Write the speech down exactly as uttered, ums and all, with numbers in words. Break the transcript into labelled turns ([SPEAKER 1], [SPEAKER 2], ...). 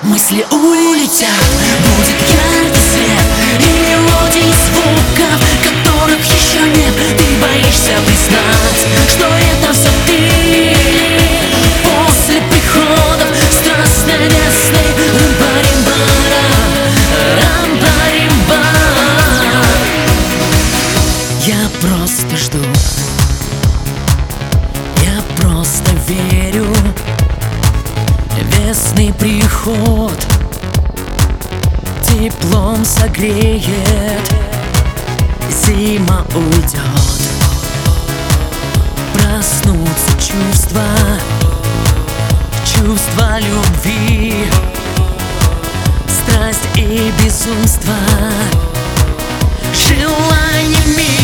[SPEAKER 1] Мысли улетят, будет яркий свет и мелодии звуков, которых еще нет. Ты боишься признать, что это все ты. После приходов страстной весны рамба-римба-ра, рамба-римба. Я просто жду, я просто верю. Весный приход теплом согреет, зима уйдет. Проснутся чувства, чувства любви, страсть и безумство, желаниями.